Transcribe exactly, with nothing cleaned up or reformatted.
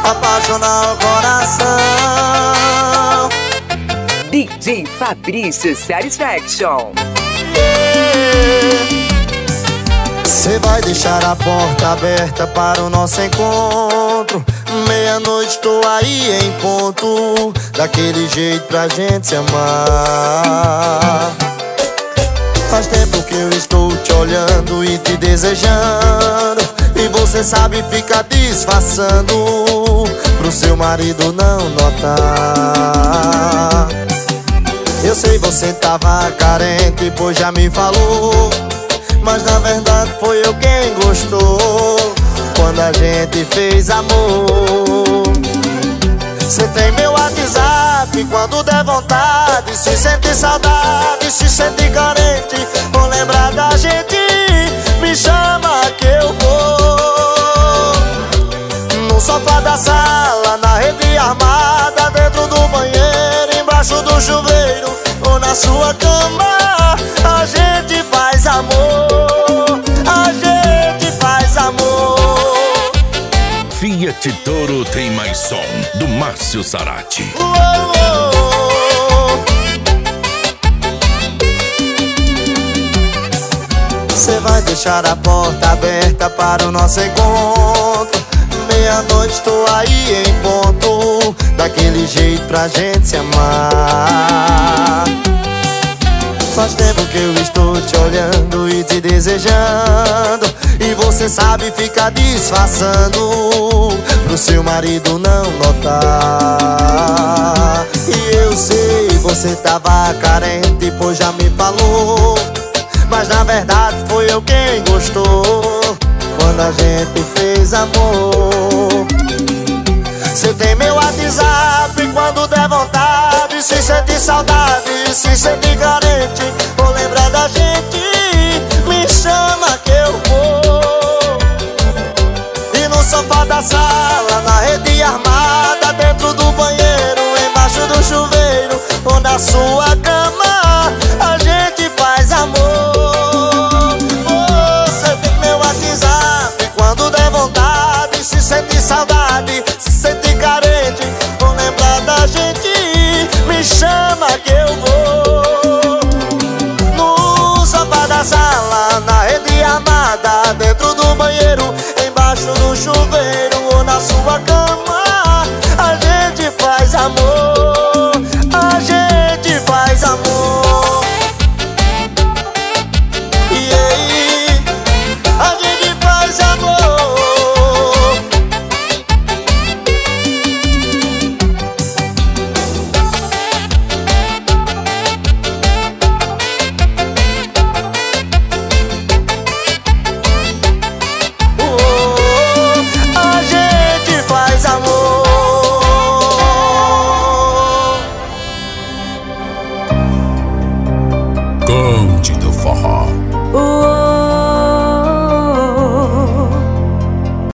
apaixonar o coração. D J Fabrício Satisfaction. Cê vai deixar a porta aberta para o nosso encontro. Meia-noite tô aí em ponto, daquele jeito pra gente se amar. Faz tempo que eu estou te olhando e te desejando, e você sabe ficar disfarçando pro seu marido não notar. Eu sei você tava carente, pois já me falou, mas na verdade foi eu quem gostou quando a gente fez amor. Cê tem meu WhatsApp, quando der vontade, se sente saudade, se sente carente, ou lembrar da gente, me chama que eu vou. No sofá da sala, na rede armada, dentro do banheiro, embaixo do chuveiro, ou na sua cama, a gente faz amor, a gente faz amor. Fiat Toro tem mais som, do Márcio Sarati. Cê vai deixar a porta aberta para o nosso encontro. Meia-noite tô aí em ponto, daquele jeito pra gente se amar. Faz tempo que eu estou te olhando e te desejando, e você sabe ficar disfarçando pro seu marido não notar. E eu sei, você tava carente, pois já me falou, mas na verdade foi eu quem gostou quando a gente fez amor. Cê tem meu WhatsApp, quando der vontade, se sente saudade, se sente carente, ou lembrar da gente, me chama que eu vou. E no sofá da sala, na rede armada, dentro do banheiro, embaixo do chuveiro, ou na sua cama, a gente faz amor. Você tem meu WhatsApp, quando der vontade, se sente saudade, se sente carente, ou lembrar da gente, me chama que eu vou. No sofá da sala, na rede armada, dentro do banheiro, embaixo do chuveiro, ou na sua cama, a gente faz amor, a gente faz amor. E aí, a gente faz amor. Com D